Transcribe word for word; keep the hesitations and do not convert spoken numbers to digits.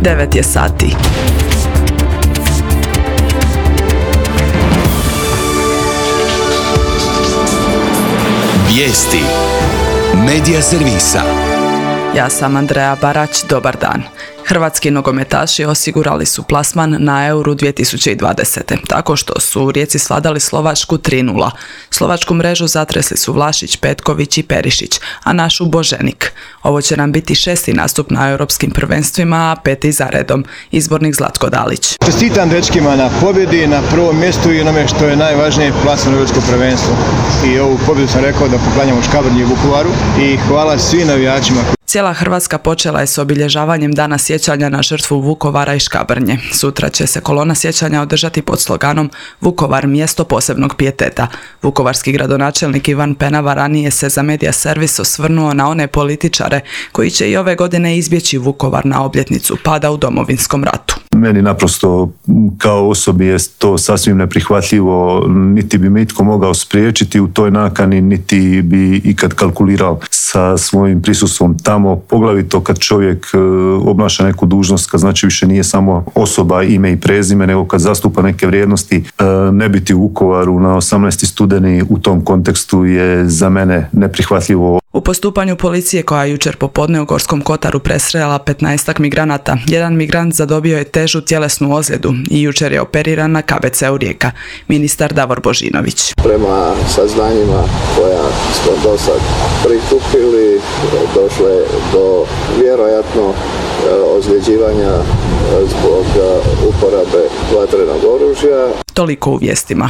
devet je sati. Vijesti Medija servisa. Ja sam Andreja Barać, dobar dan. Hrvatski nogometaši osigurali su plasman na Euro dvije tisuće dvadesete tako što su u Rijeci svladali Slovačku tri nula. Slovačku mrežu zatresli su Vlašić, Petković i Perišić, a našu Boženik. Ovo će nam biti šesti nastup na europskim prvenstvima, a peti za redom. Izbornik Zlatko Dalić. Čestitam dečkima na pobjedi, na prvom mjestu i onome što je najvažnije, plasman u europsko prvenstvo. I ovu pobjedu sam rekao da poklanjamo Škabrnji i Vukovaru i hvala svim navijačima. Cijela Hrvatska počela je s obilježavanjem Dana sjećanja na žrtvu Vukovara i Škabrnje. Sutra će se kolona sjećanja održati pod sloganom Vukovar, mjesto posebnog pijeteta. Vukovarski gradonačelnik Ivan Penava ranije se za Medija servis osvrnuo na one političare koji će i ove godine izbjeći Vukovar na obljetnicu pada u Domovinskom ratu. Meni naprosto kao osobi je to sasvim neprihvatljivo, niti bi me itko mogao spriječiti u toj nakani, niti bi ikad kalkulirao sa svojim prisustvom tamo, poglavito kad čovjek obnaša neku dužnost, kad znači više nije samo osoba, ime i prezime, nego kad zastupa neke vrijednosti. Ne biti u Vukovaru na osamnaesti studeni u tom kontekstu je za mene neprihvatljivo. U postupanju policije koja je jučer popodne u Gorskom Kotaru presrela petnaestak migranata, jedan migrant zadobio je težu tjelesnu ozljedu i jučer je operiran na K B C-u Rijeka. Ministar Davor Božinović. Prema saznanjima koja smo do sad prikupili, došlo je do vjerojatno ozljeđivanja zbog uporabe vatrenog oružja. Toliko u vijestima.